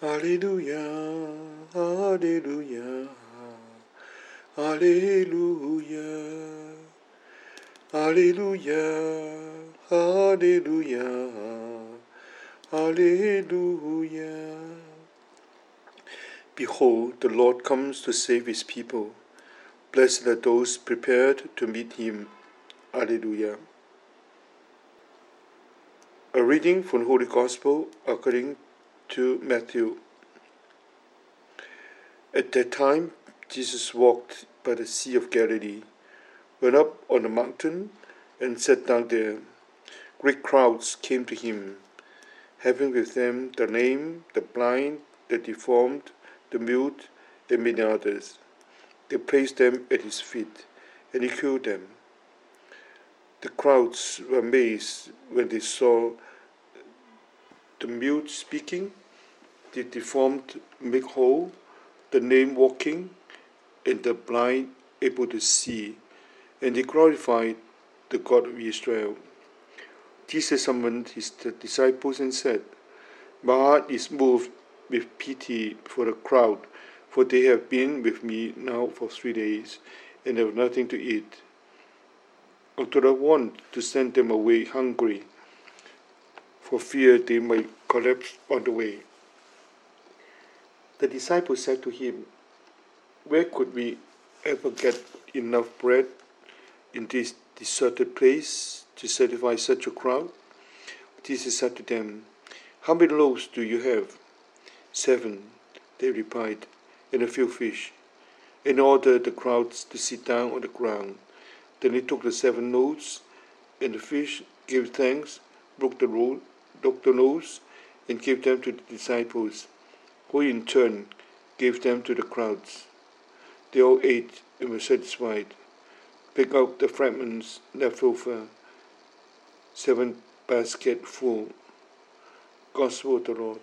Alleluia, Alleluia, Alleluia, Alleluia, Alleluia, Alleluia. Behold, the Lord comes to save his people. Blessed are those prepared to meet him. Alleluia. A reading from the Holy Gospel according to Matthew. At that time, Jesus walked by the Sea of Galilee, went up on the mountain, and sat down there. Great crowds came to him, having with them the lame, the blind, the deformed, the mute, and many others. They placed them at his feet, and he healed them. The crowds were amazed when they saw the mute speaking, the deformed made whole, the lame walking, and the blind able to see, and they glorified the God of Israel. Jesus summoned his disciples and said, "My heart is moved with pity for the crowd, for they have been with me now for 3 days, and have nothing to eat. I do not want to send them away hungry, for fear they might collapse on the way." The disciples said to him, "Where could we ever get enough bread in this deserted place to satisfy such a crowd?" Jesus said to them, "How many loaves do you have?" 7, they replied, "and a few fish." And ordered the crowds to sit down on the ground. Then he took the 7 loaves and the fish, gave thanks, broke the loaves, and gave them to the disciples, who in turn gave them to the crowds. They all ate and were satisfied. Pick out the fragments left over, 7 baskets full. Gospel of the Lord.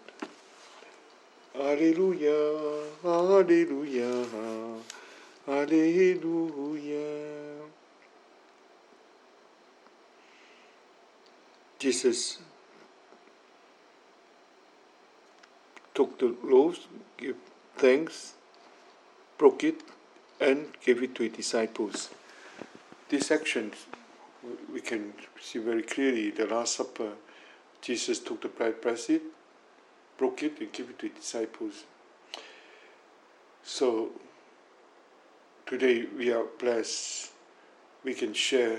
Alleluia, Alleluia, Alleluia. Jesus took the loaves, gave thanks, broke it, and gave it to his disciples. This section we can see very clearly. The Last Supper, Jesus took the bread, blessed it, broke it, and gave it to his disciples. So today we are blessed. We can share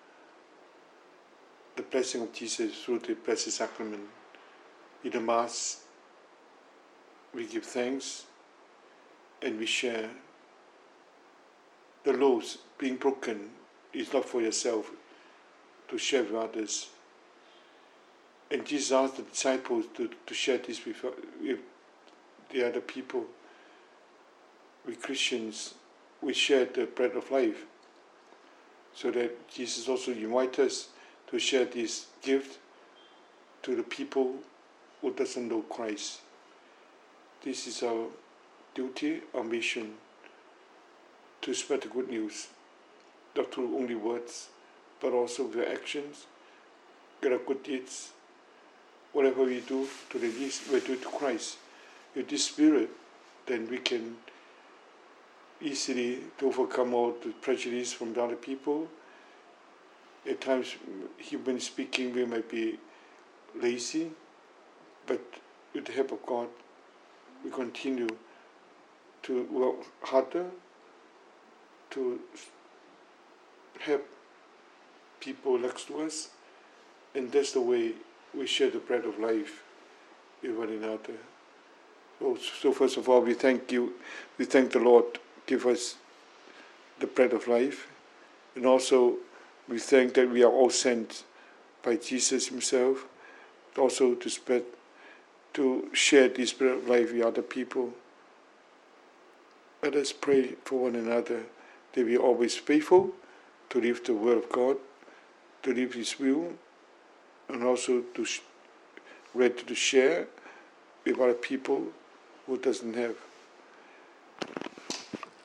the blessing of Jesus through the Blessed Sacrament. In the Mass, we give thanks and we share. The loaves being broken is not for yourself, to share with others. And Jesus asked the disciples to share this with the other people. We Christians, we share the bread of life. So that Jesus also invites us to share this gift to the people who doesn't know Christ. This is our duty, our mission, to spread the good news, not through only words, but also with our actions, with our good deeds. Whatever we do to the least, we do it to Christ. With this spirit, then we can easily overcome all the prejudice from the other people. At times, human speaking, we might be lazy, but with the help of God, we continue to work harder to help people next to us, and that's the way we share the bread of life with one another. So first of all, we thank you. We thank the Lord, give us the bread of life, and also we thank that we are all sent by Jesus himself, also to spread, to share this bread of life with other people. Let us pray for one another, that we are always faithful to live the word of God, to live his will, and also to ready to share with other people who doesn't have.